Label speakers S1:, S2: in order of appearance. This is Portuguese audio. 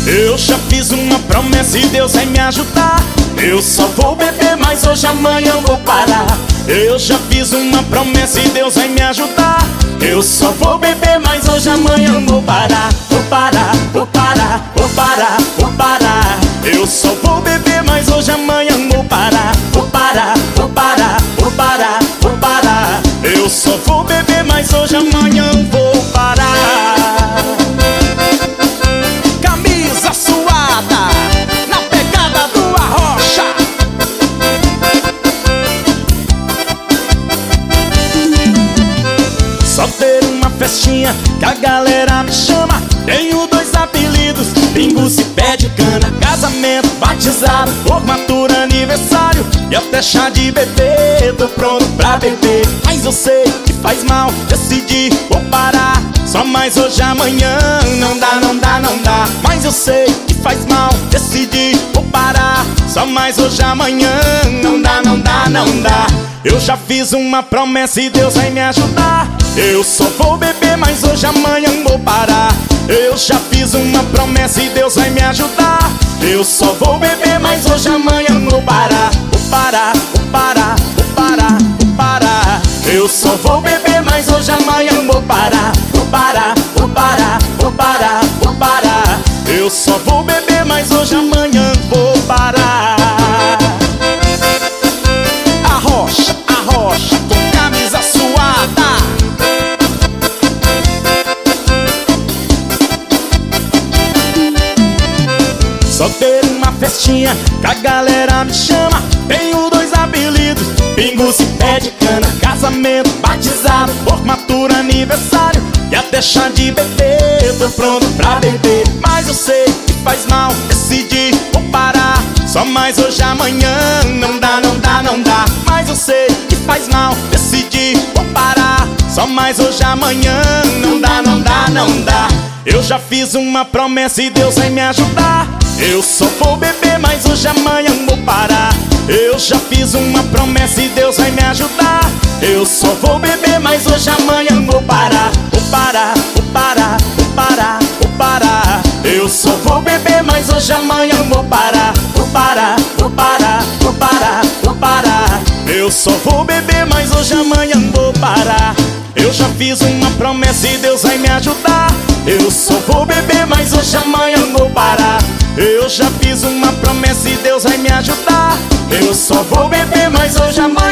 S1: Eu já fiz uma promessa e Deus vai me ajudar. Eu só vou beber, mas hoje amanhã vou parar. Eu já fiz uma promessa e Deus vai me ajudar. Eu só vou beber, mas hoje amanhã vou parar. Vou parar, vou parar, vou parar, vou parar. Eu só vou beber, mas hoje amanhã vou parar. Vou parar, vou parar, vou parar, vou parar. Eu só vou beber, mas hoje amanhã vou parar.
S2: Camisa suada, na pegada do Arrocha.
S1: Só ter uma festinha que a galera me chama. Tenho 2 apelidos, Pingus e Pé de Cana. Casamento, batizado, formatura, aniversário e até chá de bebê. Tô pronto pra beber, mas eu sei que faz mal. Decidi, vou parar. Só mais hoje, amanhã não dá, não dá, não dá. Mas eu sei que faz mal. Decidi, vou parar. Só mais hoje, amanhã não dá, não dá, não dá. Eu já fiz uma promessa e Deus vai me ajudar. Eu só vou beber, mas hoje amanhã vou parar. Eu já fiz uma promessa e Deus vai me ajudar. Eu só vou beber, mas hoje amanhã vou parar. Vou parar, vou parar, vou parar, vou parar. Eu só vou beber, mas hoje amanhã vou parar. Vou parar, vou parar, vou parar, vou parar. Eu só vou beber, mas hoje amanhã vou parar.
S2: Arrocha, arrocha, com camisa suada.
S1: Só ter uma festinha que a galera me chama. Tenho 2 apelidos, Pingus e Pé de Cana. Casamento, batizado, formatura, aniversário e até chá de bebê. Tô pronto pra beber, mas eu sei que faz mal. Decidi, vou parar. Só mais hoje, amanhã não dá, não dá, não dá. Mas eu sei que faz mal. Decidi, vou parar. Só mais hoje, amanhã não dá, não dá, não dá. Eu já fiz uma promessa e Deus vai me ajudar. Eu só vou beber, mas hoje amanhã vou parar. Eu já fiz uma promessa e Deus vai me ajudar. Eu só vou beber, mas hoje amanhã vou parar. Vou parar, vou parar, vou parar, vou parar. Eu só vou beber, mas hoje amanhã vou parar. Vou parar, vou parar, vou parar, vou parar. Eu só vou beber, mas hoje amanhã vou parar. Eu já fiz uma promessa e Deus vai me ajudar. Eu só vou beber, mas hoje amanhã vou parar. Eu já fiz uma promessa e Deus vai me ajudar. Eu só vou beber, mas hoje amanhã